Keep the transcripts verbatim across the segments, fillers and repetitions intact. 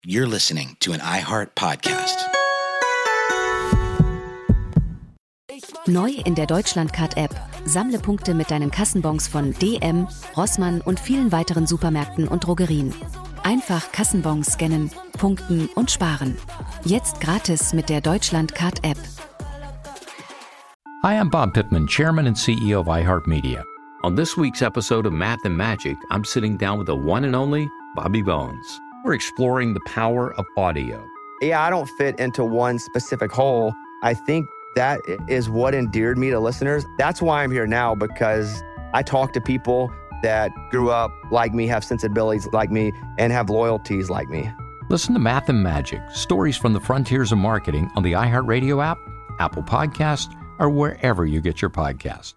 You're listening to an iHeart Podcast. Neu in der Deutschlandcard-App. Sammle Punkte mit deinen Kassenbons von D M, Rossmann und vielen weiteren Supermärkten und Drogerien. Einfach Kassenbons scannen, punkten und sparen. Jetzt gratis mit der Deutschlandcard-App. Hi, I'm Bob Pittman, Chairman and C E O of iHeartMedia. On this week's episode of Math and Magic, I'm sitting down with the one and only Bobby Bones. We're exploring the power of audio. Yeah, I don't fit into one specific hole. I think that is what endeared me to listeners. That's why I'm here now, because I talk to people that grew up like me, have sensibilities like me, and have loyalties like me. Listen to Math and Magic, stories from the frontiers of marketing on the iHeartRadio app, Apple Podcast, or wherever you get your podcast.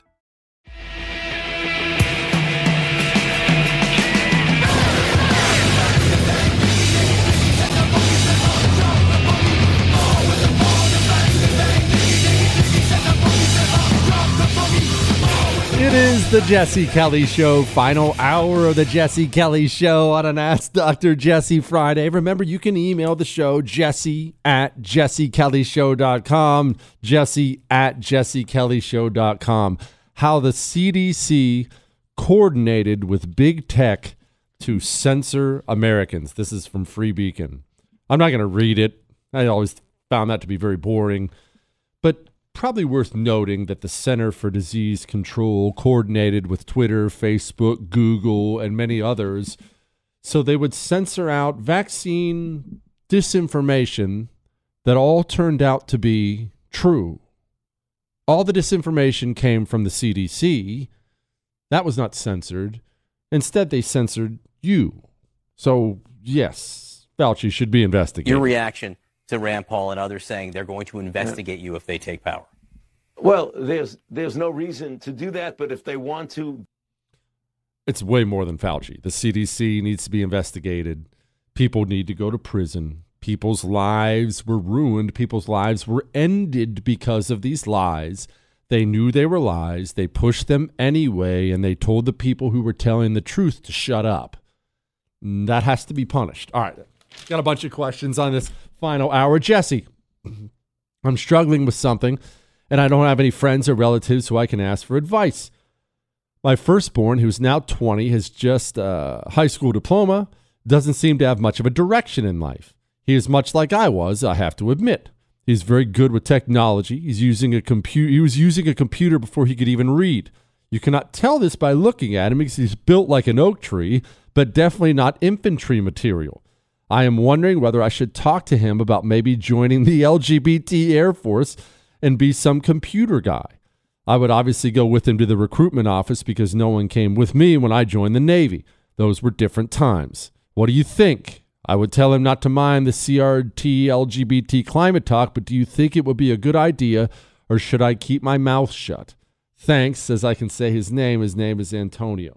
It is the Jesse Kelly Show, final hour of the Jesse Kelly Show on an Ask Doctor Jesse Friday. Remember, you can email the show, jesse at jesse kelly show dot com, jesse at jesse kelly show dot com. How the C D C coordinated with big tech to censor Americans. This is from Free Beacon. I'm not going to read it. I always found that to be very boring. But probably worth noting that the Center for Disease Control coordinated with Twitter, Facebook, Google, and many others, so they would censor out vaccine disinformation that all turned out to be true. All the disinformation came from the C D C. That was not censored. Instead, they censored you. So, yes, Fauci should be investigated. Your reaction to Rand Paul and others saying they're going to investigate you if they take power? Well, there's there's no reason to do that, but if they want to. It's way more than Fauci. The C D C needs to be investigated. People need to go to prison. People's lives were ruined. People's lives were ended because of these lies. They knew they were lies. They pushed them anyway, and they told the people who were telling the truth to shut up. That has to be punished. All right. Got a bunch of questions on this final hour. Jesse, I'm struggling with something, and I don't have any friends or relatives who I can ask for advice. My firstborn, who's now twenty, has just a high school diploma, doesn't seem to have much of a direction in life. He is much like I was, I have to admit. He's very good with technology. He's using a computer. He was using a computer before he could even read. You cannot tell this by looking at him because he's built like an oak tree, but definitely not infantry material. I am wondering whether I should talk to him about maybe joining the L G B T Air Force and be some computer guy. I would obviously go with him to the recruitment office because no one came with me when I joined the Navy. Those were different times. What do you think? I would tell him not to mind the C R T L G B T climate talk, but do you think it would be a good idea, or should I keep my mouth shut? Thanks, as I can say his name. His name is Antonio.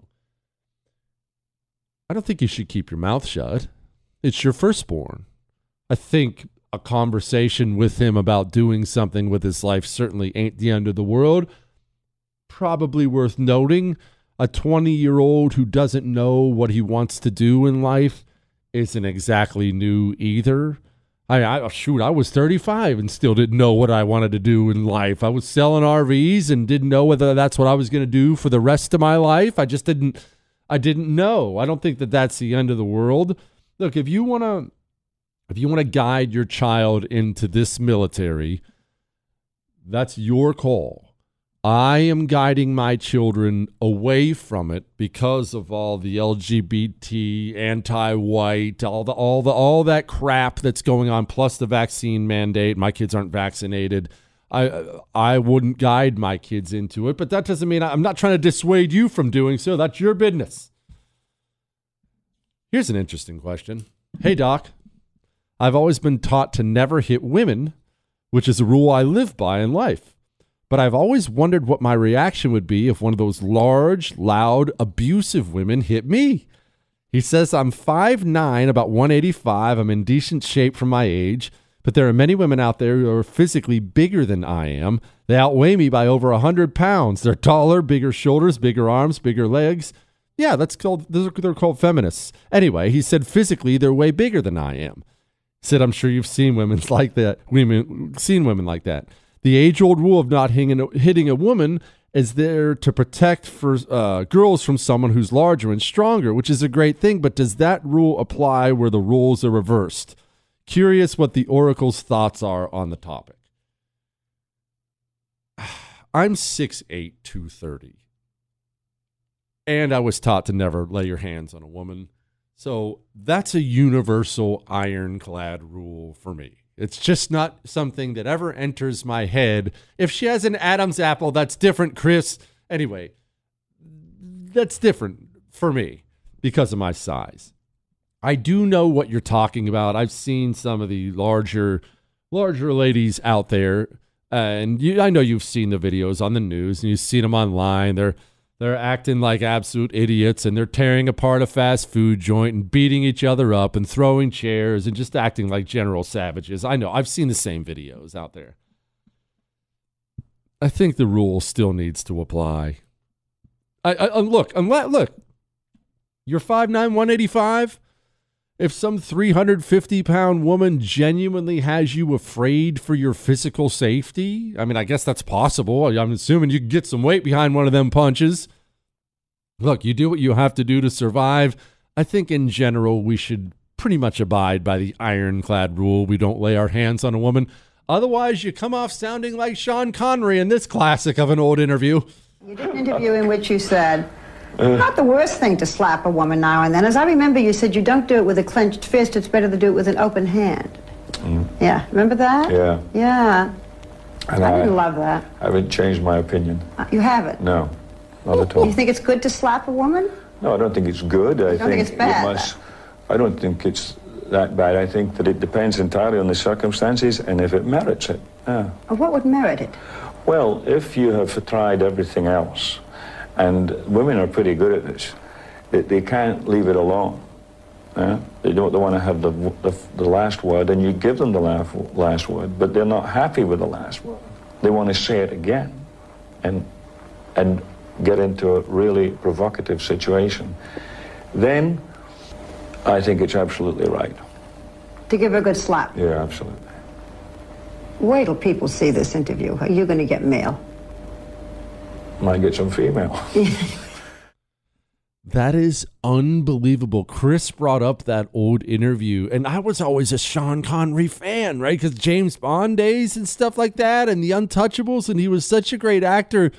I don't think you should keep your mouth shut. It's your firstborn. I think a conversation with him about doing something with his life certainly ain't the end of the world. Probably worth noting, a twenty-year-old who doesn't know what he wants to do in life isn't exactly new either. I, I shoot, I was thirty-five and still didn't know what I wanted to do in life. I was selling R Vs and didn't know whether that's what I was going to do for the rest of my life. I just didn't, I didn't know. I don't think that that's the end of the world. Look, if you want to, if you want to guide your child into this military, that's your call. I am guiding my children away from it because of all the L G B T, anti-white, all the all the all that crap that's going on, plus the vaccine mandate. My kids aren't vaccinated. I I wouldn't guide my kids into it, but that doesn't mean I, I'm not trying to dissuade you from doing so. That's your business. Here's an interesting question. Hey, Doc, I've always been taught to never hit women, which is a rule I live by in life. But I've always wondered what my reaction would be if one of those large, loud, abusive women hit me. He says I'm five nine, about one eighty-five. I'm in decent shape for my age, but there are many women out there who are physically bigger than I am. They outweigh me by over one hundred pounds. They're taller, bigger shoulders, bigger arms, bigger legs. Yeah, that's called, those are, they're called feminists. Anyway, he said physically they're way bigger than I am. Said, I'm sure you've seen women like that. Women seen women like that. The age-old rule of not hitting a, hitting a woman is there to protect for uh, girls from someone who's larger and stronger, which is a great thing. But does that rule apply where the roles are reversed? Curious what the Oracle's thoughts are on the topic. I'm six eight, two thirty. And I was taught to never lay your hands on a woman. So that's a universal ironclad rule for me. It's just not something that ever enters my head. If she has an Adam's apple, that's different, Chris. Anyway, that's different for me because of my size. I do know what you're talking about. I've seen some of the larger, larger ladies out there. Uh, and you, I know you've seen the videos on the news and you've seen them online. They're they're acting like absolute idiots and they're tearing apart a fast food joint and beating each other up and throwing chairs and just acting like general savages. I know. I've seen the same videos out there. I think the rule still needs to apply. I, I look, unless, look, you're five nine, one eighty-five. If some three hundred fifty pound woman genuinely has you afraid for your physical safety, I mean, I guess that's possible. I'm assuming you can get some weight behind one of them punches. Look, you do what you have to do to survive. I think in general, we should pretty much abide by the ironclad rule. We don't lay our hands on a woman. Otherwise, you come off sounding like Sean Connery in this classic of an old interview. You did an interview in which you said, not the worst thing to slap a woman now and then. As I remember, you said you don't do it with a clenched fist. It's better to do it with an open hand. Mm. Yeah, remember that? Yeah. Yeah. And I I didn't love that. I haven't changed my opinion. Uh, you haven't? No, not at all. You think it's good to slap a woman? No, I don't think it's good. I you don't think, think it's bad? It must, I don't think it's that bad. I think that it depends entirely on the circumstances and if it merits it. Yeah. Oh, what would merit it? Well, if you have tried everything else, and women are pretty good at this, they, they can't leave it alone. Yeah? They don't they want to have the, the the last word, and you give them the last, last word, but they're not happy with the last word. They want to say it again and, and get into a really provocative situation. Then I think it's absolutely right. To give her a good slap? Yeah, absolutely. Wait till people see this interview. Are you going to get mail? Might get some female. That is unbelievable. Chris brought up that old interview, and I was always a Sean Connery fan, right? Because James Bond days and stuff like that, and The Untouchables, and he was such a great actor.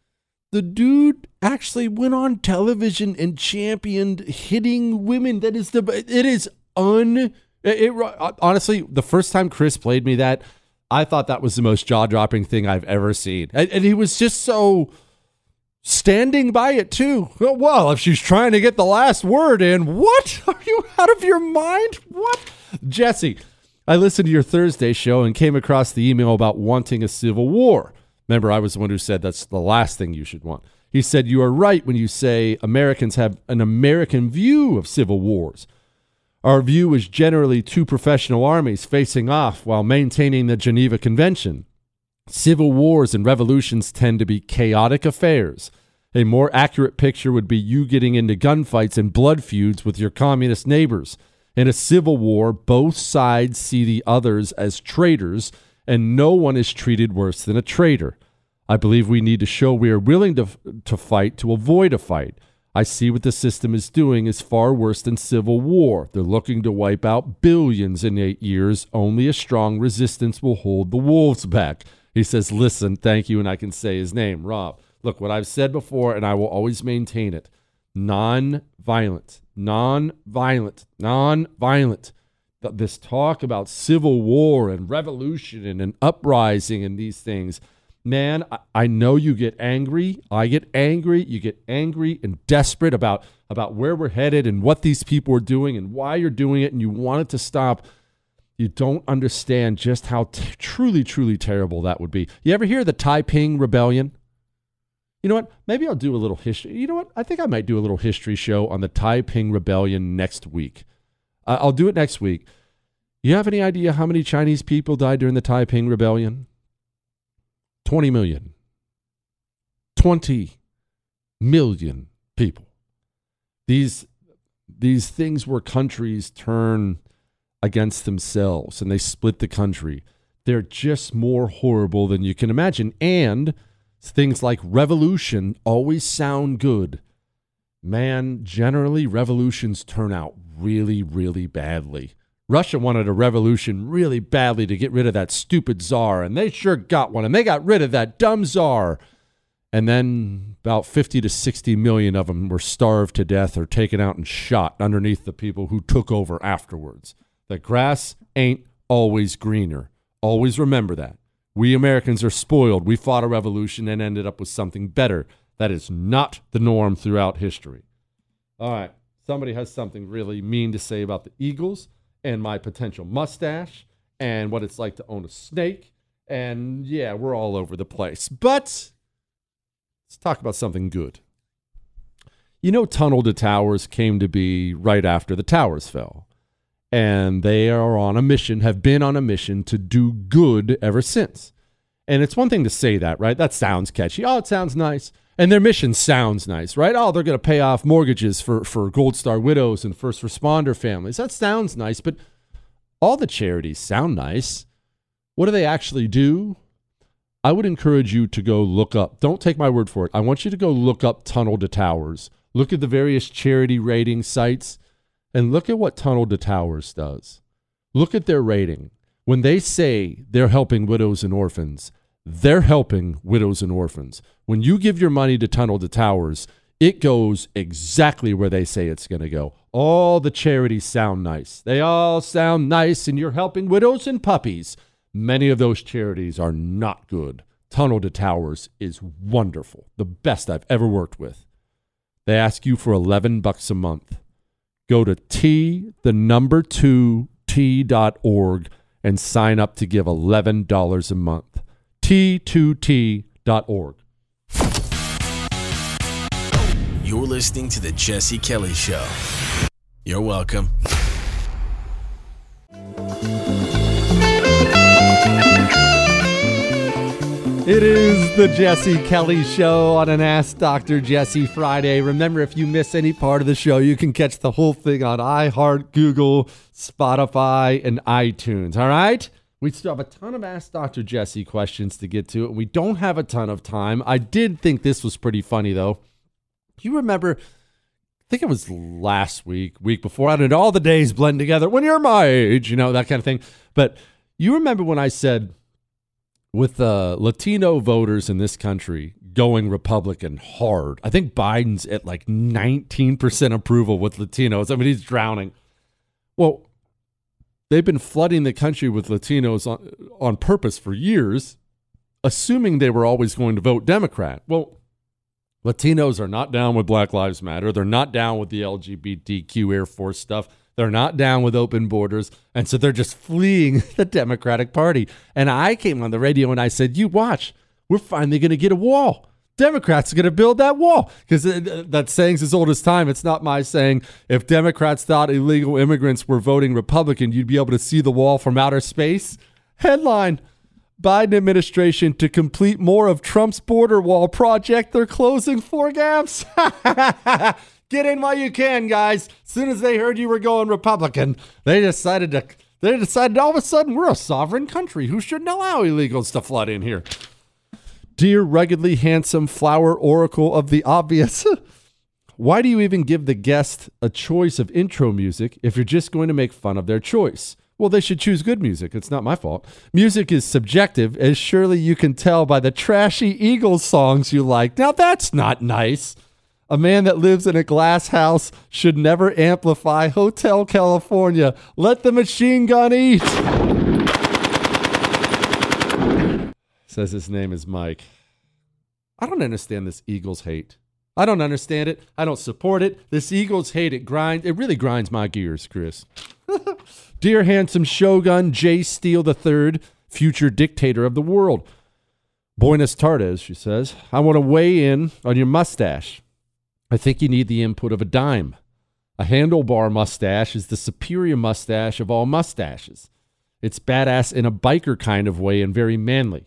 The dude actually went on television and championed hitting women. That is the, it is un, it, it honestly, the first time Chris played me that, I thought that was the most jaw-dropping thing I've ever seen. And, and he was just so standing by it too. Well, if she's trying to get the last word in, what? Are you out of your mind? What? Jesse, I listened to your Thursday show and came across the email about wanting a civil war. Remember, I was the one who said that's the last thing you should want. He said, you are right when you say Americans have an American view of civil wars. Our view is generally two professional armies facing off while maintaining the Geneva Convention. Civil wars and revolutions tend to be chaotic affairs. A more accurate picture would be you getting into gunfights and blood feuds with your communist neighbors. In a civil war, both sides see the others as traitors, and no one is treated worse than a traitor. I believe we need to show we are willing to, to fight to avoid a fight. I see what the system is doing is far worse than civil war. They're looking to wipe out billions in eight years. Only a strong resistance will hold the wolves back. He says, listen, thank you, and I can say his name, Rob. Look, what I've said before, and I will always maintain it, non-violent, non-violent, non-violent. This talk about civil war and revolution and an uprising and these things, man, I, I know you get angry. I get angry. You get angry and desperate about, about where we're headed and what these people are doing and why you're doing it, and you want it to stop. You don't understand just how t- truly, truly terrible that would be. You ever hear of the Taiping Rebellion? You know what? Maybe I'll do a little history. You know what? I think I might do a little history show on the Taiping Rebellion next week. Uh, I'll do it next week. You have any idea how many Chinese people died during the Taiping Rebellion? twenty million. twenty million people. These, these things where countries turn against themselves and they split the country. They're just more horrible than you can imagine. And things like revolution always sound good. Man, generally, revolutions turn out really, really badly. Russia wanted a revolution really badly to get rid of that stupid czar, and they sure got one, and they got rid of that dumb czar. And then about fifty to sixty million of them were starved to death or taken out and shot underneath the people who took over afterwards. The grass ain't always greener. Always remember that. We Americans are spoiled. We fought a revolution and ended up with something better. That is not the norm throughout history. All right. Somebody has something really mean to say about the Eagles and my potential mustache and what it's like to own a snake. And yeah, we're all over the place. But let's talk about something good. You know, Tunnel to Towers came to be right after the towers fell. And they are on a mission, have been on a mission to do good ever since. And it's one thing to say that, right? That sounds catchy. Oh, it sounds nice. And their mission sounds nice, right? Oh, they're going to pay off mortgages for, for Gold Star widows and first responder families. That sounds nice, but all the charities sound nice. What do they actually do? I would encourage you to go look up. Don't take my word for it. I want you to go look up Tunnel to Towers. Look at the various charity rating sites and look at what Tunnel to Towers does. Look at their rating. When they say they're helping widows and orphans, they're helping widows and orphans. When you give your money to Tunnel to Towers, it goes exactly where they say it's going to go. All the charities sound nice. They all sound nice, and you're helping widows and puppies. Many of those charities are not good. Tunnel to Towers is wonderful. The best I've ever worked with. They ask you for eleven bucks a month. Go to T, the number two, T dot org and sign up to give eleven dollars a month. T two T dot org. You're listening to The Jesse Kelly Show. You're welcome. It is The Jesse Kelly Show on an Ask Doctor Jesse Friday. Remember, if you miss any part of the show, you can catch the whole thing on iHeart, Google, Spotify, and iTunes. All right? We still have a ton of Ask Doctor Jesse questions to get to, and we don't have a ton of time. I did think this was pretty funny, though. You remember, I think it was last week, week before, I don't know, all the days blend together when you're my age, you know, that kind of thing. But you remember when I said, with uh, Latino voters in this country going Republican hard, I think Biden's at like nineteen percent approval with Latinos. I mean, he's drowning. Well, they've been flooding the country with Latinos on, on purpose for years, assuming they were always going to vote Democrat. Well, Latinos are not down with Black Lives Matter. They're not down with the L G B T Q Air Force stuff. They're not down with open borders. And so they're just fleeing the Democratic Party. And I came on the radio and I said, you watch, we're finally going to get a wall. Democrats are going to build that wall. Because that saying's as old as time. It's not my saying. If Democrats thought illegal immigrants were voting Republican, you'd be able to see the wall from outer space. Headline, Biden administration to complete more of Trump's border wall project. They're closing four gaps. Get in while you can, guys. As soon as they heard you were going Republican, they decided to, they decided all of a sudden we're a sovereign country who shouldn't allow illegals to flood in here. Dear ruggedly handsome flower oracle of the obvious, why do you even give the guest a choice of intro music if you're just going to make fun of their choice? Well, they should choose good music. It's not my fault. Music is subjective, as surely you can tell by the trashy Eagles songs you like. Now that's not nice. A man that lives in a glass house should never amplify Hotel California. Let the machine gun eat. Says his name is Mike. I don't understand this Eagles hate. I don't understand it. I don't support it. This Eagles hate, it grinds. It really grinds my gears, Chris. Dear handsome Shogun J. Steele the third, future dictator of the world. Buenas tardes, she says. I want to weigh in on your mustache. I think you need the input of a dime. A handlebar mustache is the superior mustache of all mustaches. It's badass in a biker kind of way and very manly.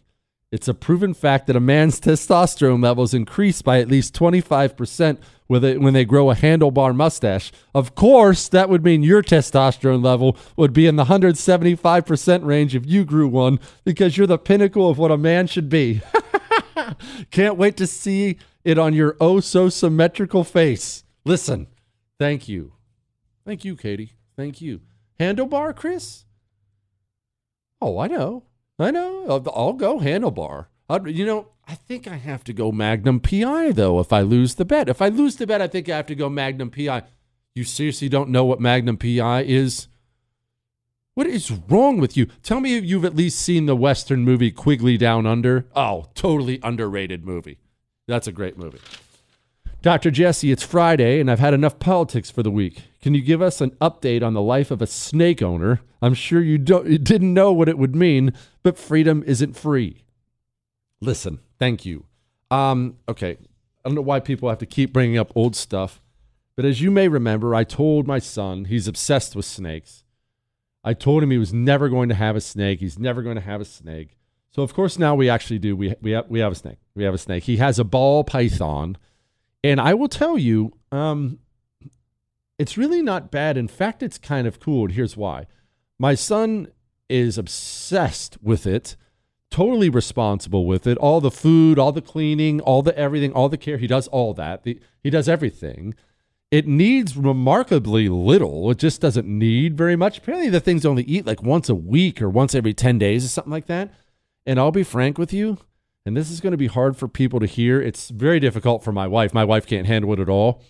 It's a proven fact that a man's testosterone levels increase by at least twenty-five percent with it when they grow a handlebar mustache. Of course, that would mean your testosterone level would be in the one hundred seventy-five percent range if you grew one, because you're the pinnacle of what a man should be. Can't wait to see it on your oh so symmetrical face. Listen, thank you. Thank you, Katie. Thank you. Handlebar, Chris? Oh, I know. I know. I'll, I'll go handlebar. I'd, you know, I think I have to go Magnum P I, though, if I lose the bet. If I lose the bet, I think I have to go Magnum P I. You seriously don't know what Magnum P I is? What is wrong with you? Tell me if you've at least seen the Western movie Quigley Down Under. Oh, totally underrated movie. That's a great movie. Doctor Jesse, it's Friday, and I've had enough politics for the week. Can you give us an update on the life of a snake owner? I'm sure you, don't, you didn't know what it would mean, but freedom isn't free. Listen, thank you. Um, okay, I don't know why people have to keep bringing up old stuff, but as you may remember, I told my son, he's obsessed with snakes. I told him he was never going to have a snake. He's never going to have a snake. So, of course, now we actually do. We, we, have, we have a snake. We have a snake. He has a ball python. And I will tell you, um, it's really not bad. In fact, it's kind of cool. And here's why. My son is obsessed with it, totally responsible with it. All the food, all the cleaning, all the everything, all the care. He does all that. The, he does everything. It needs remarkably little. It just doesn't need very much. Apparently the things only eat like once a week or once every ten days or something like that. And I'll be frank with you, and this is going to be hard for people to hear. It's very difficult for my wife. My wife can't handle it at all.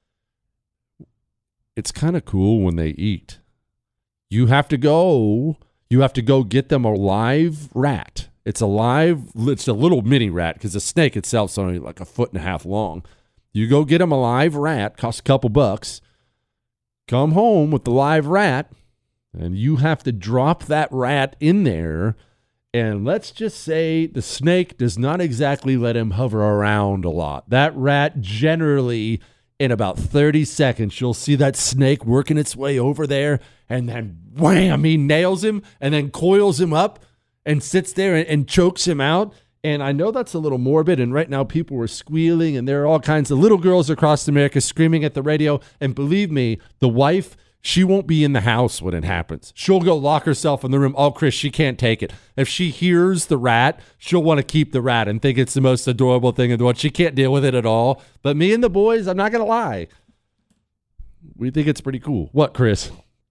It's kind of cool when they eat. You have to go, you have to go get them a live rat. It's a live, it's a little mini rat because the snake itself is only like a foot and a half long. You go get them a live rat, costs a couple bucks. Come home with the live rat, and you have to drop that rat in there. And let's just say the snake does not exactly let him hover around a lot. That rat generally, in about thirty seconds, you'll see that snake working its way over there, and then wham, he nails him and then coils him up and sits there and, and chokes him out. And I know that's a little morbid, and right now people are squealing, and there are all kinds of little girls across America screaming at the radio. And believe me, the wife, she won't be in the house when it happens. She'll go lock herself in the room. Oh, Chris, she can't take it. If she hears the rat, she'll want to keep the rat and think it's the most adorable thing in the world. She can't deal with it at all. But me and the boys, I'm not going to lie, we think it's pretty cool. What, Chris?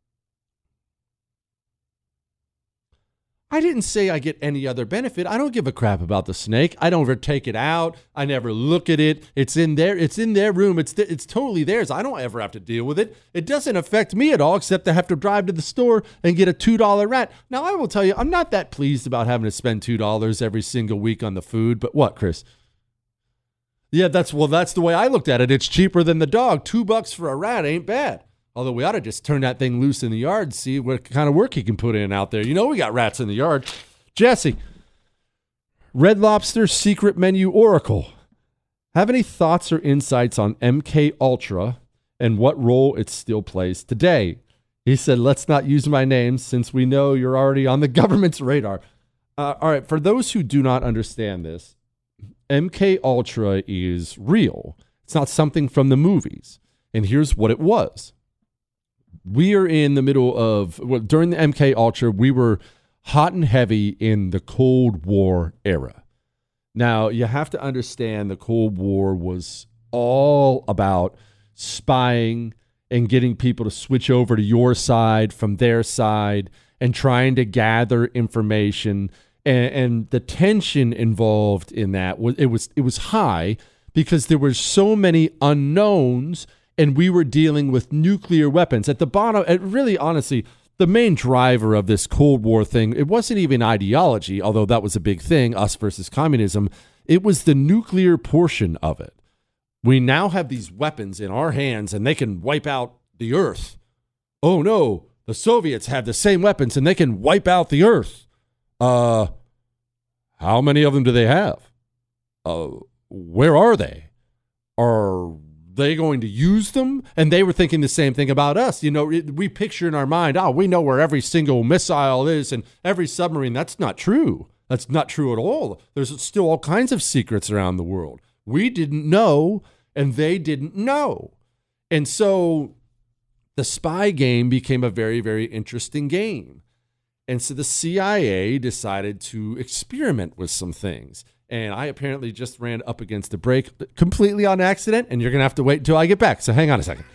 I didn't say I get any other benefit. I don't give a crap about the snake. I don't ever take it out. I never look at it. It's in there. It's in their room. It's th- it's totally theirs. I don't ever have to deal with it. It doesn't affect me at all, except I have to drive to the store and get a two dollar rat. Now, I will tell you, I'm not that pleased about having to spend two dollars every single week on the food. But what, Chris? Yeah, that's well, that's the way I looked at it. It's cheaper than the dog. Two bucks for a rat ain't bad. Although we ought to just turn that thing loose in the yard and see what kind of work he can put in out there. You know we got rats in the yard. Jesse, Red Lobster Secret Menu Oracle. Have any thoughts or insights on M K Ultra and what role it still plays today? He said, let's not use my name since we know you're already on the government's radar. Uh, all right, for those who do not understand this, M K Ultra is real. It's not something from the movies. And here's what it was. We are in the middle of, well, during the M K Ultra, we were hot and heavy in the Cold War era. Now, you have to understand the Cold War was all about spying and getting people to switch over to your side from their side and trying to gather information. And, and the tension involved in that, was it was it was high because there were so many unknowns. And we were dealing with nuclear weapons. At the bottom, it really, honestly, the main driver of this Cold War thing, it wasn't even ideology, although that was a big thing, us versus communism. It was the nuclear portion of it. We now have these weapons in our hands, and they can wipe out the Earth. Oh, no, the Soviets have the same weapons, and they can wipe out the Earth. Uh, how many of them do they have? Uh, where are they? Are they going to use them? And they were thinking the same thing about us. You know, it, we picture in our mind, oh, we know where every single missile is and every submarine. That's not true. That's not true at all. There's still all kinds of secrets around the world. We didn't know, and they didn't know. And so the spy game became a very, very interesting game. And so the C I A decided to experiment with some things. And I apparently just ran up against the break completely on accident, and you're going to have to wait until I get back. So hang on a second.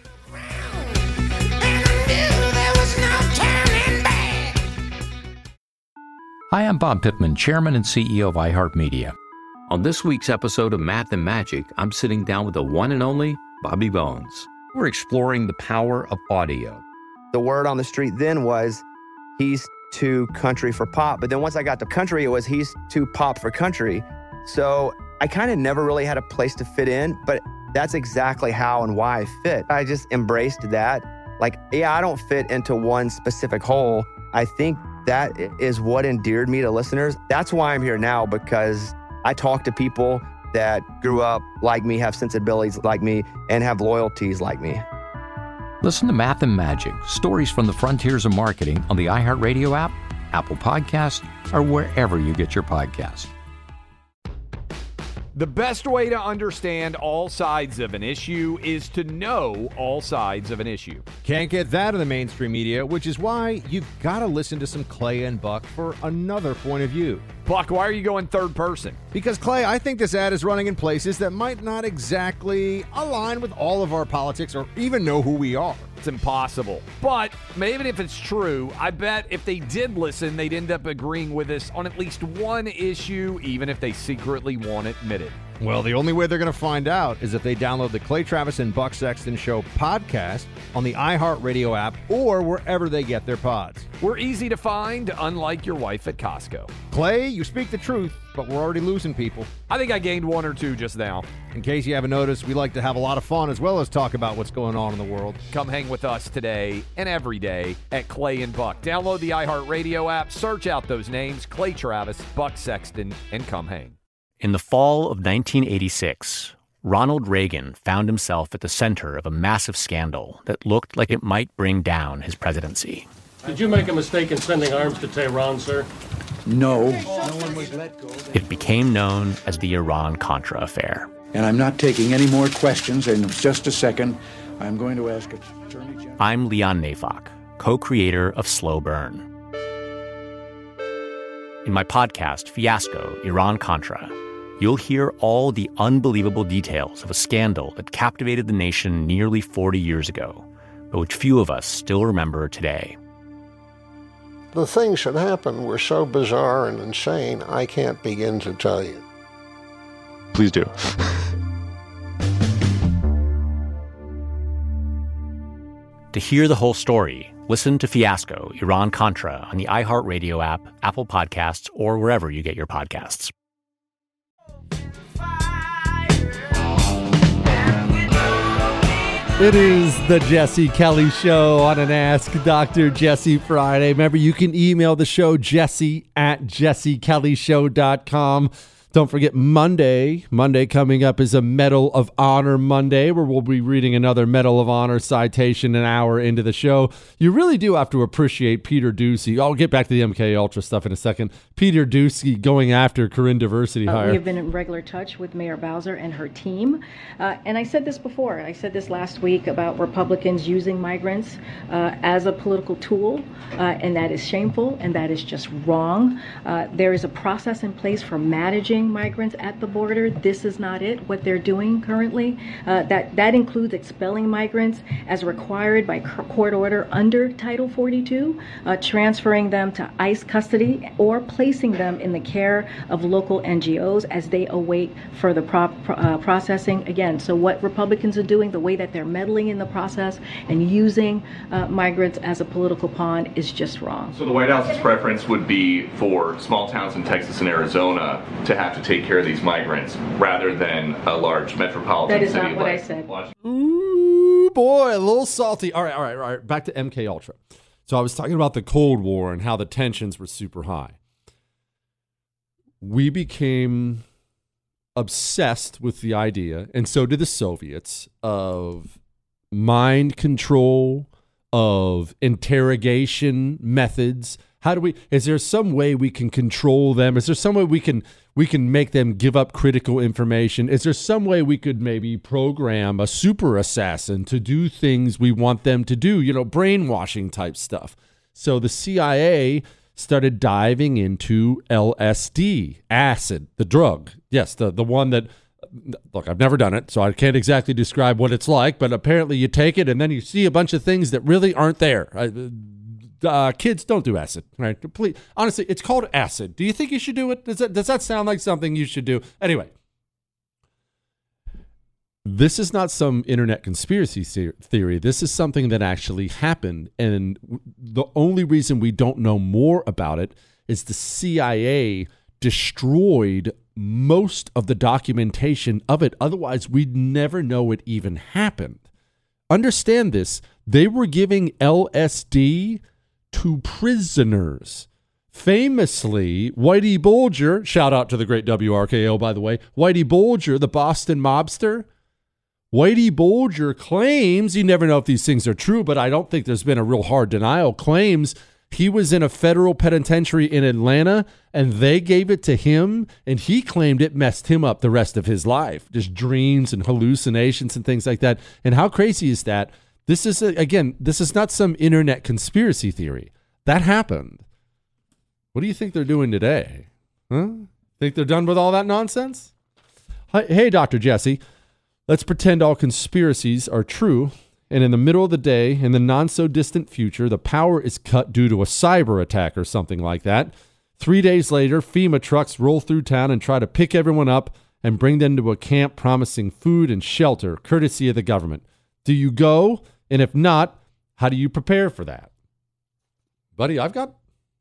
Hi, I'm Bob Pittman, Chairman and C E O of iHeartMedia. On this week's episode of Math and Magic, I'm sitting down with the one and only Bobby Bones. We're exploring the power of audio. The word on the street then was he's too country for pop. But then once I got to country, it was he's too pop for country. So I kind of never really had a place to fit in, but that's exactly how and why I fit. I just embraced that. Like, yeah, I don't fit into one specific hole. I think that is what endeared me to listeners. That's why I'm here now, because I talk to people that grew up like me, have sensibilities like me, and have loyalties like me. Listen to Math and Magic, stories from the frontiers of marketing on the iHeartRadio app, Apple Podcasts, or wherever you get your podcasts. The best way to understand all sides of an issue is to know all sides of an issue. Can't get that in the mainstream media, which is why you've got to listen to some Clay and Buck for another point of view. Buck, why are you going third person? Because, Clay, I think this ad is running in places that might not exactly align with all of our politics or even know who we are. It's impossible. But even if it's true, I bet if they did listen, they'd end up agreeing with us on at least one issue, even if they secretly won't admit it. Well, the only way they're going to find out is if they download the Clay Travis and Buck Sexton Show podcast on the iHeartRadio app or wherever they get their pods. We're easy to find, unlike your wife at Costco. Clay, you speak the truth, but we're already losing people. I think I gained one or two just now. In case you haven't noticed, we like to have a lot of fun as well as talk about what's going on in the world. Come hang with us today and every day at Clay and Buck. Download the iHeartRadio app, search out those names, Clay Travis, Buck Sexton, and come hang. In the fall of nineteen eighty-six, Ronald Reagan found himself at the center of a massive scandal that looked like it might bring down his presidency. Did you make a mistake in sending arms to Tehran, sir? No. No one was let go. It became known as the Iran-Contra affair. And I'm not taking any more questions. In just a second, I'm going to ask Attorney General. I'm Leon Neyfakh, co-creator of Slow Burn. In my podcast, Fiasco, Iran-Contra, you'll hear all the unbelievable details of a scandal that captivated the nation nearly forty years ago, but which few of us still remember today. The things that happened were so bizarre and insane, I can't begin to tell you. Please do. To hear the whole story, listen to Fiasco, Iran-Contra on the iHeartRadio app, Apple Podcasts, or wherever you get your podcasts. It is the Jesse Kelly Show on an Ask Doctor Jesse Friday. Remember, you can email the show, jesse at jesse kelly show dot com. Don't forget Monday. Monday coming up is a Medal of Honor Monday, where we'll be reading another Medal of Honor citation an hour into the show. You really do have to appreciate Peter Doocy. I'll get back to the M K Ultra stuff in a second. Peter Doocy going after Corinne Diversity Uh, Hire. we have been in regular touch with Mayor Bowser and her team. Uh, and I said this before. I said this last week about Republicans using migrants uh, as a political tool, uh, and that is shameful, and that is just wrong. Uh, there is a process in place for managing migrants at the border. This is not it, what they're doing currently. Uh, that, that includes expelling migrants as required by court order under Title forty-two, uh, transferring them to ICE custody, or placing them in the care of local N G Os as they await further pro- uh, processing. Again, so what Republicans are doing, the way that they're meddling in the process and using uh, migrants as a political pawn is just wrong. So the White House's preference would be for small towns in Texas and Arizona to have to take care of these migrants rather than a large metropolitan That is city not what I like said. Washington. Ooh, boy, a little salty. All right, all right, all right. Back to M K Ultra. So I was talking about the Cold War and how the tensions were super high. We became obsessed with the idea, and so did the Soviets, of mind control, of interrogation methods, How do we, is there some way we can control them? Is there some way we can, we can make them give up critical information? Is there some way we could maybe program a super assassin to do things we want them to do, you know, brainwashing type stuff? So the C I A started diving into L S D, acid, the drug. Yes, the, the one that, look, I've never done it, so I can't exactly describe what it's like, but apparently you take it and then you see a bunch of things that really aren't there. Uh, uh, kids, don't do acid, right? Please, honestly, it's called acid. Do you think you should do it? Does that, does that sound like something you should do? Anyway, this is not some internet conspiracy theory. This is something that actually happened, and the only reason we don't know more about it is the C I A destroyed most of the documentation of it. Otherwise, we'd never know it even happened. Understand this. They were giving L S D to prisoners. Famously, Whitey Bulger, shout out to the great W R K O, by the way, Whitey Bulger, the Boston mobster, Whitey Bulger claims, you never know if these things are true, but I don't think there's been a real hard denial, claims he was in a federal penitentiary in Atlanta and they gave it to him and he claimed it messed him up the rest of his life. Just dreams and hallucinations and things like that. And how crazy is that? This is, a, again, this is not some internet conspiracy theory. That happened. What do you think they're doing today? Huh? Think they're done with all that nonsense? Hey, Doctor Jesse, let's pretend all conspiracies are true. And in the middle of the day, in the not-so-distant future, the power is cut due to a cyber attack or something like that. Three days later, FEMA trucks roll through town and try to pick everyone up and bring them to a camp promising food and shelter, courtesy of the government. Do you go? And if not, how do you prepare for that? Buddy, I've got,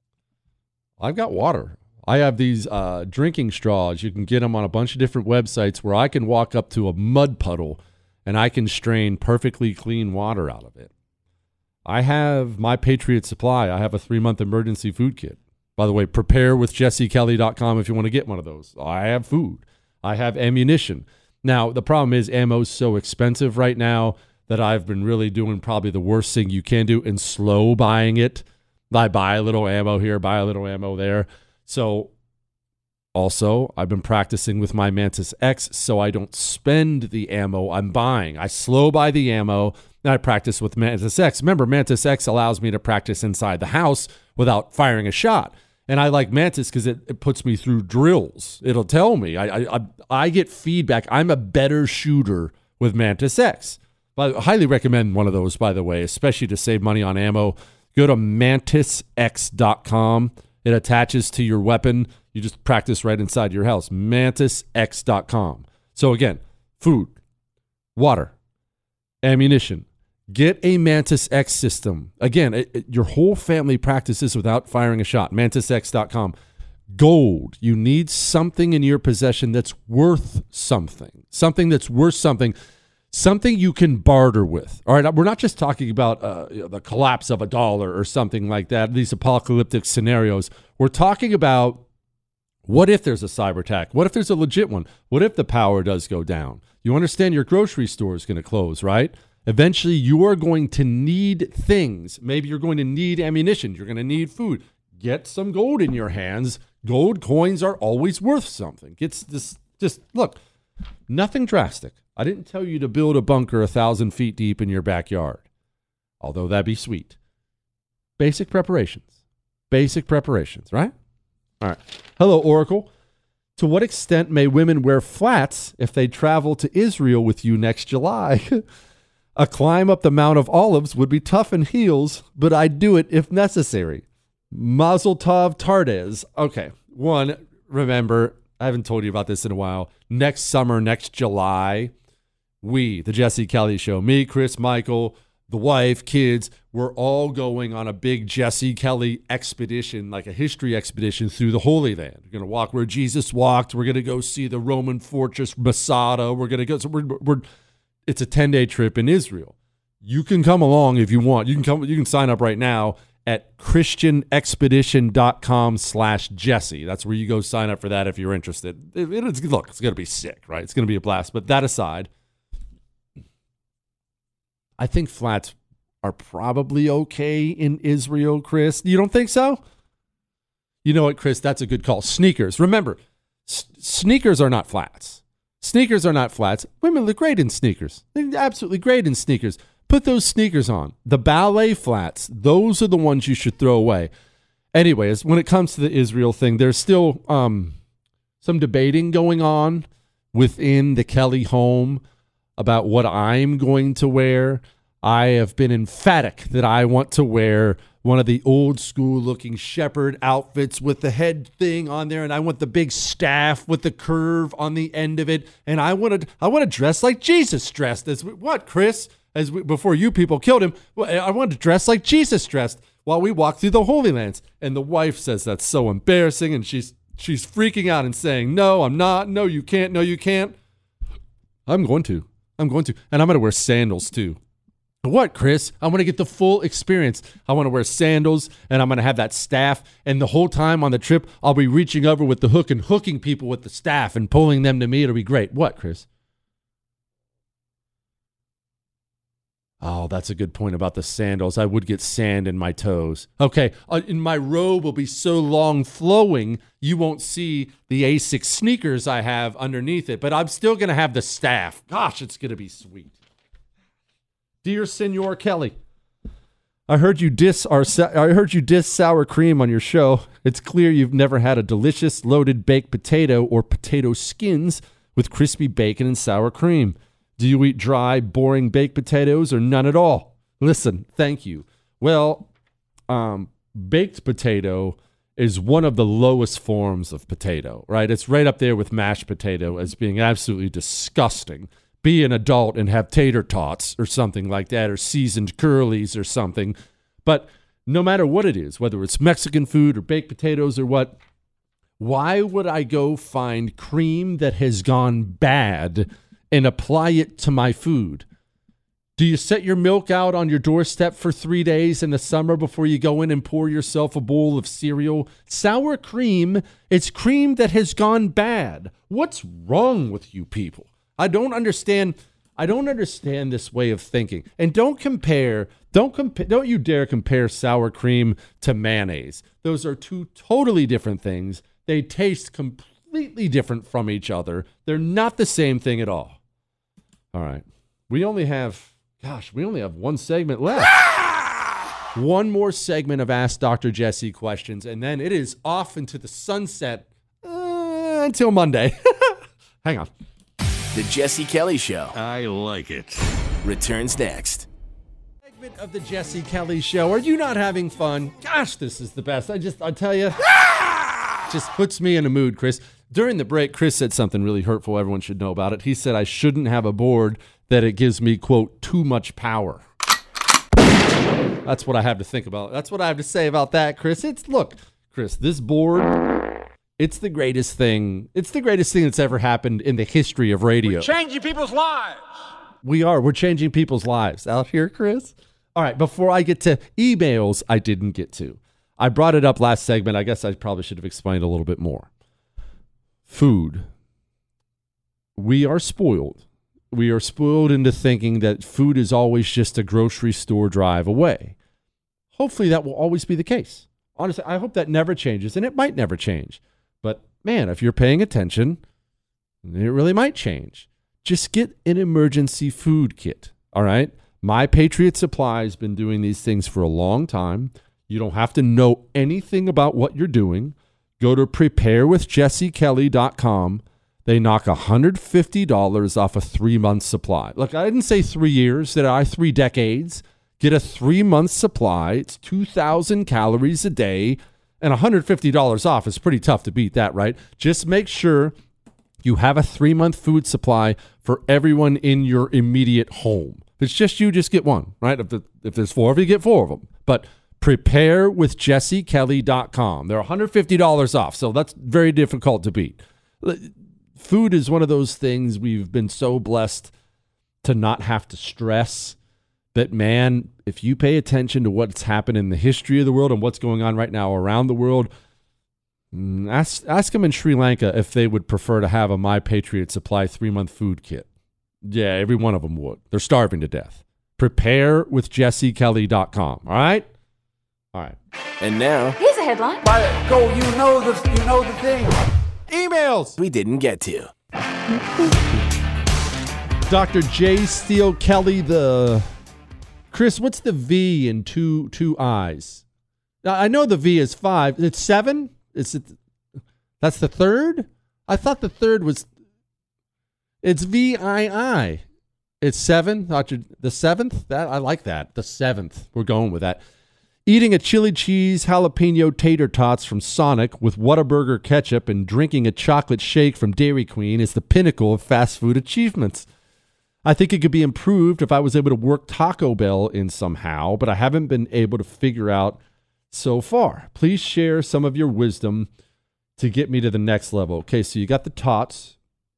I've got water. I have these uh, drinking straws. You can get them on a bunch of different websites where I can walk up to a mud puddle and I can strain perfectly clean water out of it. I have my Patriot Supply. I have a three-month emergency food kit. By the way, prepare with jesse kelly dot com if you want to get one of those. I have food. I have ammunition. Now, the problem is ammo is so expensive right now that I've been really doing probably the worst thing you can do and slow buying it. I buy a little ammo here, buy a little ammo there. So also, I've been practicing with my Mantis X so I don't spend the ammo I'm buying. I slow buy the ammo, and I practice with Mantis X. Remember, Mantis X allows me to practice inside the house without firing a shot. And I like Mantis because it, it puts me through drills. It'll tell me. I, I, I get feedback. I'm a better shooter with Mantis X. But I highly recommend one of those, by the way, especially to save money on ammo. Go to mantis x dot com. It attaches to your weapon. You just practice right inside your house. mantis x dot com. So again, food, water, ammunition. Get a Mantis X system. Again, it, it, your whole family practices without firing a shot. mantis x dot com. Gold. You need something in your possession that's worth something. Something that's worth something. Something you can barter with. All right, we're not just talking about uh, you know, the collapse of a dollar or something like that, these apocalyptic scenarios. We're talking about what if there's a cyber attack? What if there's a legit one? What if the power does go down? You understand your grocery store is going to close, right? Eventually, you are going to need things. Maybe you're going to need ammunition. You're going to need food. Get some gold in your hands. Gold coins are always worth something. It's this, just look, nothing drastic. I didn't tell you to build a bunker a thousand feet deep in your backyard, although that'd be sweet. Basic preparations. Basic preparations, right? All right. Hello, Oracle. To what extent may women wear flats if they travel to Israel with you next July? A climb up the Mount of Olives would be tough in heels, but I'd do it if necessary. Mazel tov Tardes. Okay. One, remember, I haven't told you about this in a while. Next summer, next July, we, the Jesse Kelly Show, me, Chris, Michael, the wife, kids, we're all going on a big Jesse Kelly expedition, like a history expedition through the Holy Land. We're going to walk where Jesus walked. We're going to go see the Roman fortress Masada. We're going to go. So we're, we're it's a ten-day trip in Israel. You can come along if you want. You can come. You can sign up right now at christianexpedition.com slash Jesse. That's where you go sign up for that if you're interested. It, it, it's, look, it's going to be sick, right? It's going to be a blast. But that aside, I think flats are probably okay in Israel, Chris. You don't think so? You know what, Chris? That's a good call. Sneakers. Remember, s- sneakers are not flats. Sneakers are not flats. Women look great in sneakers. They're absolutely great in sneakers. Put those sneakers on. The ballet flats, those are the ones you should throw away. Anyways, when it comes to the Israel thing, there's still um, some debating going on within the Kelly home about what I'm going to wear. I have been emphatic that I want to wear one of the old school looking shepherd outfits with the head thing on there, and I want the big staff with the curve on the end of it, and I want to I want to dress like Jesus dressed. As we, what, Chris? As we, before you people killed him, well, I want to dress like Jesus dressed while we walk through the Holy Lands. And the wife says that's so embarrassing, and she's she's freaking out and saying, "No, I'm not. No, you can't. No, you can't." I'm going to. I'm going to, and I'm going to wear sandals too. What, Chris? I want to get the full experience. I want to wear sandals, and I'm going to have that staff. And the whole time on the trip, I'll be reaching over with the hook and hooking people with the staff and pulling them to me. It'll be great. What, Chris? Oh, that's a good point about the sandals. I would get sand in my toes. Okay, uh, and my robe will be so long flowing, you won't see the Asics sneakers I have underneath it, but I'm still going to have the staff. Gosh, it's going to be sweet. Dear Senor Kelly, I heard you diss our I heard you diss sour cream on your show. It's clear you've never had a delicious loaded baked potato or potato skins with crispy bacon and sour cream. Do you eat dry, boring baked potatoes or none at all? Listen, thank you. Well, um, baked potato is one of the lowest forms of potato, right? It's right up there with mashed potato as being absolutely disgusting. Be an adult and have tater tots or something like that, or seasoned curlies or something. But no matter what it is, whether it's Mexican food or baked potatoes or what, why would I go find cream that has gone bad and apply it to my food? Do you set your milk out on your doorstep for three days in the summer before you go in and pour yourself a bowl of cereal? Sour cream, it's cream that has gone bad. What's wrong with you people? I don't understand. I don't understand this way of thinking. And don't compare, don't compare, don't you dare compare sour cream to mayonnaise. Those are two totally different things. They taste completely different from each other. They're not the same thing at all. All right. We only have, gosh, we only have one segment left. One more segment of Ask Doctor Jesse questions, and then it is off into the sunset uh, until Monday. Hang on. The Jesse Kelly Show. I like it. Returns next. Segment of the Jesse Kelly Show. Are you not having fun? Gosh, this is the best. I just, I tell you, just puts me in a mood, Chris. During the break, Chris said something really hurtful. Everyone should know about it. He said I shouldn't have a board, that it gives me, quote, too much power. That's what I have to think about. That's what I have to say about that, Chris. It's, look, Chris, this board, it's the greatest thing. It's the greatest thing that's ever happened in the history of radio. We're changing people's lives. We are. We're changing people's lives out here, Chris. All right, before I get to emails I didn't get to. I brought it up last segment. I guess I probably should have explained a little bit more. Food. We are spoiled. We are spoiled into thinking that food is always just a grocery store drive away. Hopefully that will always be the case. Honestly, I hope that never changes, and it might never change. But man, if you're paying attention, it really might change. Just get an emergency food kit, all right? My Patriot Supply has been doing these things for a long time. You don't have to know anything about what you're doing. Go to prepare with jesse kelly dot com. They knock one hundred fifty dollars off a three-month supply. Look, I didn't say three years. Did I? Three decades. Get a three-month supply. It's two thousand calories a day. And one hundred fifty dollars off is pretty tough to beat that, right? Just make sure you have a three-month food supply for everyone in your immediate home. If it's just you, just get one, right? If, the, if there's four of you, get four of them. But prepare with jesse kelly dot com. They're one hundred fifty dollars off, so that's very difficult to beat. Food is one of those things we've been so blessed to not have to stress. But man, if you pay attention to what's happened in the history of the world and what's going on right now around the world, ask, ask them in Sri Lanka if they would prefer to have a My Patriot Supply three-month food kit. Yeah, every one of them would. They're starving to death. Prepare with jesse kelly dot com, all right? All right. And now, Here's a headline. Go, you know the, you know the thing. Emails we didn't get to. Doctor J. Steele Kelly, the Chris, what's the V in two two eyes? Now, I know the V is five. It's seven? Is it? That's the third? I thought the third was. It's V I I. It's seven. Doctor The seventh? That I like that. The seventh. We're going with that. Eating a chili cheese jalapeno tater tots from Sonic with Whataburger ketchup and drinking a chocolate shake from Dairy Queen is the pinnacle of fast food achievements. I think it could be improved if I was able to work Taco Bell in somehow, but I haven't been able to figure out so far. Please share some of your wisdom to get me to the next level. Okay, so you got the tots.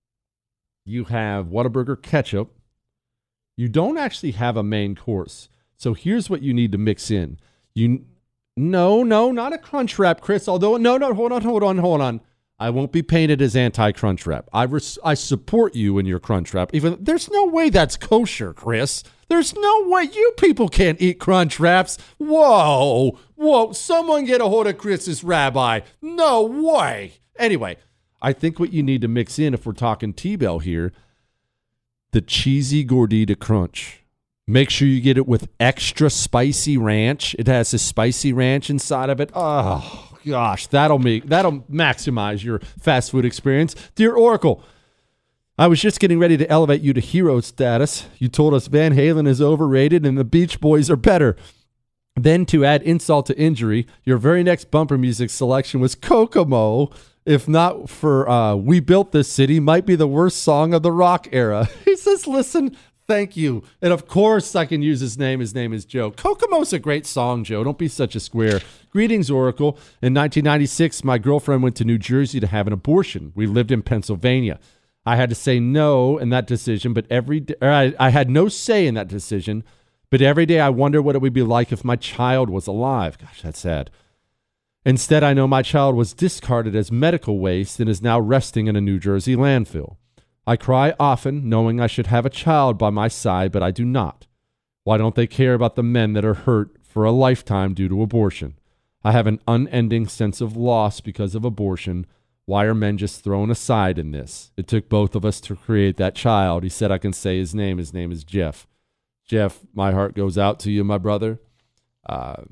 You have Whataburger ketchup. You don't actually have a main course. So here's what you need to mix in. You no, no, not a crunch wrap, Chris. Although no, no, hold on, hold on, hold on. I won't be painted as anti-crunch wrap. I res- I support you in your crunch wrap. Even there's no way that's kosher, Chris. There's no way you people can't eat crunch wraps. Whoa, whoa! Someone get a hold of Chris's rabbi. No way. Anyway, I think what you need to mix in, if we're talking T-Bell here, the cheesy gordita crunch. Make sure you get it with extra spicy ranch. It has a spicy ranch inside of it. Oh, gosh, that'll make that'll maximize your fast food experience. Dear Oracle, I was just getting ready to elevate you to hero status. You told us Van Halen is overrated and the Beach Boys are better. Then to add insult to injury, your very next bumper music selection was Kokomo. If not for uh, We Built This City, might be the worst song of the rock era. He says, listen, thank you. And of course I can use his name. His name is Joe. Kokomo's a great song, Joe. Don't be such a square. Greetings, Oracle. In nineteen ninety-six, my girlfriend went to New Jersey to have an abortion. We lived in Pennsylvania. I had to say no in that decision, but every day, or I, I had no say in that decision, but every day I wonder what it would be like if my child was alive. Gosh, that's sad. Instead, I know my child was discarded as medical waste and is now resting in a New Jersey landfill. I cry often, knowing I should have a child by my side, but I do not. Why don't they care about the men that are hurt for a lifetime due to abortion? I have an unending sense of loss because of abortion. Why are men just thrown aside in this? It took both of us to create that child. He said I can say his name. His name is Jeff. Jeff, my heart goes out to you, my brother. Uh,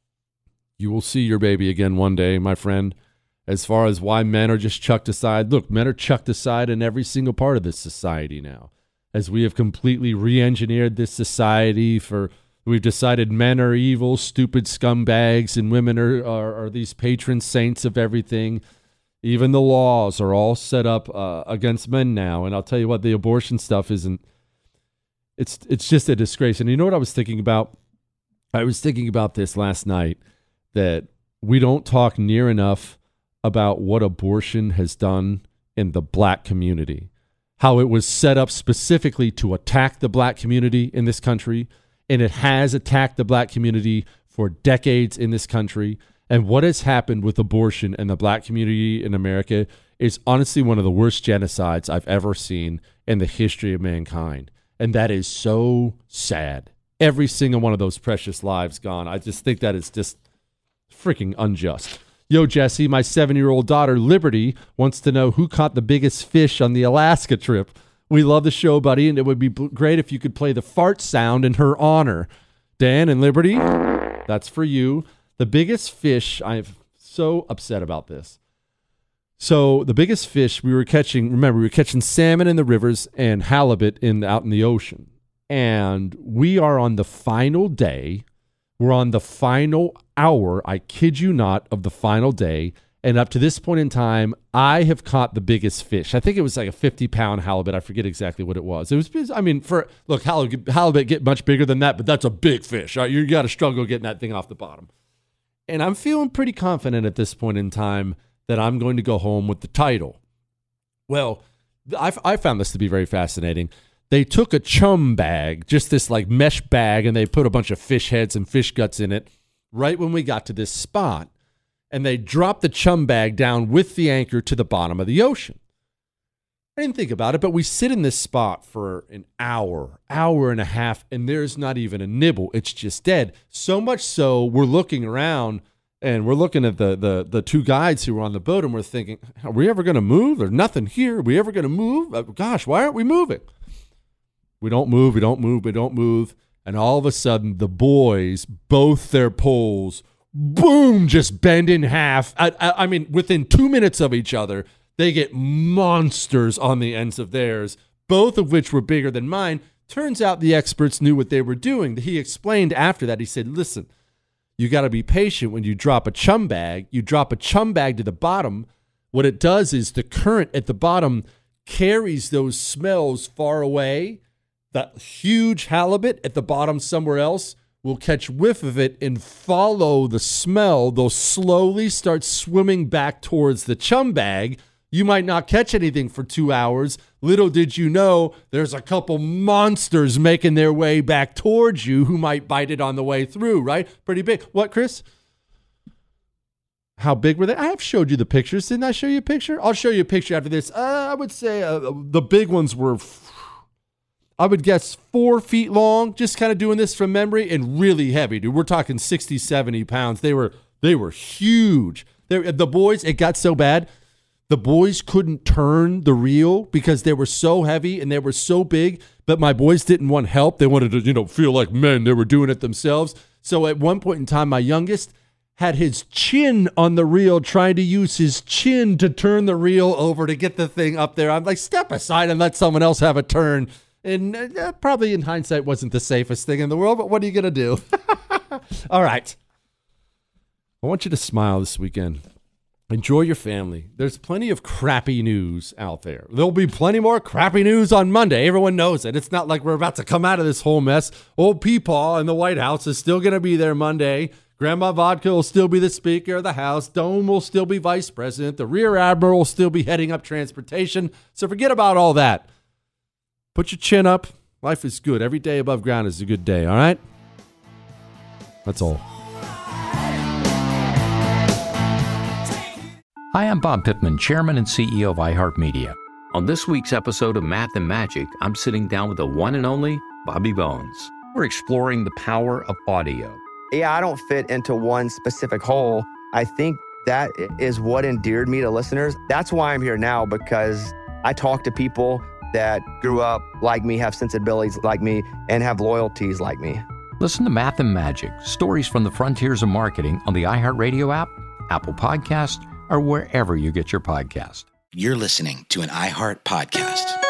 you will see your baby again one day, my friend. As far as why men are just chucked aside, look, men are chucked aside in every single part of this society now. As we have completely re-engineered this society for, we've decided men are evil, stupid scumbags, and women are, are, are these patron saints of everything. Even the laws are all set up uh, against men now. And I'll tell you what, the abortion stuff isn't, it's it's just a disgrace. And you know what I was thinking about? I was thinking about this last night, that we don't talk near enough about what abortion has done in the black community, how it was set up specifically to attack the black community in this country, and it has attacked the black community for decades in this country. And what has happened with abortion and the black community in America is honestly one of the worst genocides I've ever seen in the history of mankind. And that is so sad. Every single one of those precious lives gone. I just think that is just freaking unjust. Yo, Jesse, my seven-year-old daughter, Liberty, wants to know who caught the biggest fish on the Alaska trip. We love the show, buddy, and it would be great if you could play the fart sound in her honor. Dan and Liberty, that's for you. The biggest fish, I'm so upset about this. So the biggest fish we were catching, remember, we were catching salmon in the rivers and halibut in out in the ocean. And we are on the final day. We're on the final hour, I kid you not, of the final day. And up to this point in time, I have caught the biggest fish. I think it was like a fifty-pound halibut. I forget exactly what it was. It was, I mean, for look, halibut, halibut get much bigger than that, but that's a big fish. Right? You got to struggle getting that thing off the bottom. And I'm feeling pretty confident at this point in time that I'm going to go home with the title. Well, I, I found this to be very fascinating. They took a chum bag, just this like mesh bag, and they put a bunch of fish heads and fish guts in it right when we got to this spot. And they dropped the chum bag down with the anchor to the bottom of the ocean. I didn't think about it, but we sit in this spot for an hour, hour and a half, and there's not even a nibble. It's just dead. So much so, we're looking around, and we're looking at the the the two guides who were on the boat, and we're thinking, are we ever going to move? There's nothing here. Are we ever going to move? Uh, gosh, why aren't we moving? We don't move, we don't move, we don't move. And all of a sudden, the boys, both their poles, boom, just bend in half. I, I, I mean, within two minutes of each other, they get monsters on the ends of theirs, both of which were bigger than mine. Turns out the experts knew what they were doing. He explained after that, he said, listen, you got to be patient when you drop a chum bag. You drop a chum bag to the bottom. What it does is the current at the bottom carries those smells far away. That huge halibut at the bottom somewhere else will catch whiff of it and follow the smell. They'll slowly start swimming back towards the chum bag. You might not catch anything for two hours. Little did you know, there's a couple monsters making their way back towards you who might bite it on the way through, right? Pretty big. What, Chris? How big were they? I have showed you the pictures. Didn't I show you a picture? I'll show you a picture after this. Uh, I would say uh, the big ones were, I would guess, four feet long, just kind of doing this from memory, and really heavy, dude. We're talking sixty, seventy pounds. They were they were huge. They, the boys, it got so bad, the boys couldn't turn the reel because they were so heavy and they were so big, but my boys didn't want help. They wanted to, you know, feel like men. They were doing it themselves. So at one point in time, my youngest had his chin on the reel, trying to use his chin to turn the reel over to get the thing up there. I'm like, step aside and let someone else have a turn. And uh, probably in hindsight wasn't the safest thing in the world, but what are you going to do? All right. I want you to smile this weekend. Enjoy your family. There's plenty of crappy news out there. There'll be plenty more crappy news on Monday. Everyone knows it. It's not like we're about to come out of this whole mess. Old Peepaw in the White House is still going to be there Monday. Grandma Vodka will still be the Speaker of the House. Dome will still be Vice President. The Rear Admiral will still be heading up transportation. So forget about all that. Put your chin up. Life is good. Every day above ground is a good day, all right? That's all. Hi, I'm Bob Pittman, Chairman and C E O of iHeartMedia. On this week's episode of Math and Magic, I'm sitting down with the one and only Bobby Bones. We're exploring the power of audio. Yeah, I don't fit into one specific hole. I think that is what endeared me to listeners. That's why I'm here now, because I talk to people that grew up like me, have sensibilities like me, and have loyalties like me. Listen to Math and Magic, stories from the frontiers of marketing on the iHeartRadio app, Apple Podcast, or wherever you get your podcast. You're listening to an iHeart podcast.